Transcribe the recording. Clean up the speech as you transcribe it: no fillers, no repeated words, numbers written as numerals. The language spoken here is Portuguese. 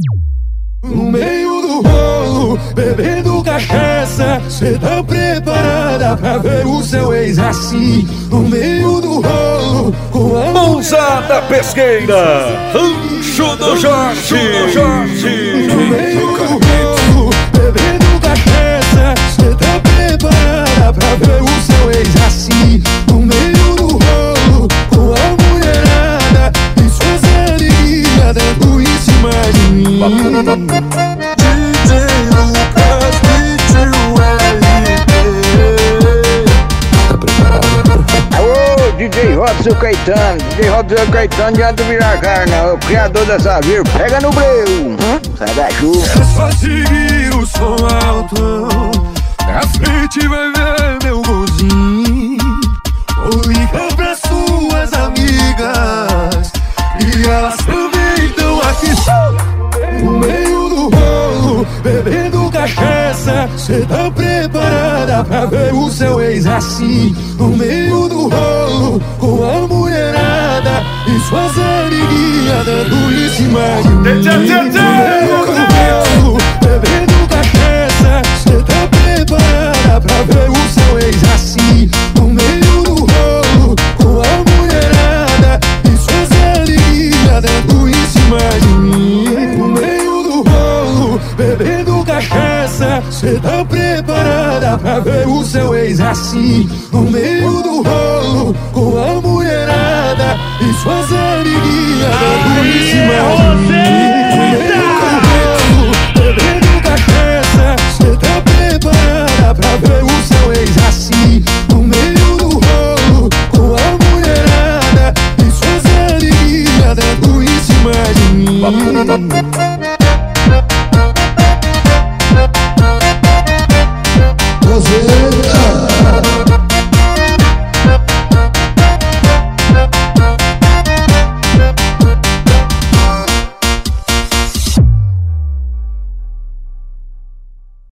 No meio do rolo, bebendo cachaça, cê tá preparada pra ver o seu ex assim? No meio do rolo, com a Pousada Pesqueira, Rancho do Jorge. No meio do rolo, bebendo cachaça, cê tá preparada pra ver o seu ex assim? No meio do rolo, com a mulherada e suas alegrias dando em cima de mim. DJ Robson Caetano, DJ Robson Caetano de Alto Viracarna, o criador dessa vírgula, pega no breu, sai da chuva. É só seguir o som alto, na frente vai ver meu golzinho. Ou liga pra suas amigas, e elas também estão aqui. No meio do rolo, bebendo cachaça, cê tá preparada pra ver o seu ex assim? No meio do rolo, com a mulherada e suas amiguinhas dando em cima de mim. No meio do rolo, bebendo cachaça, cê tá preparada pra ver o seu ex assim? No meio do rolo, com a mulherada e suas amiguinhas dando em cima de mim. No meio do rolo, bebendo cachaça, cê tá preparada pra ver o seu ex assim? No meio do rolo, com a mulherada e suas amiguinhas dando em cima de mim.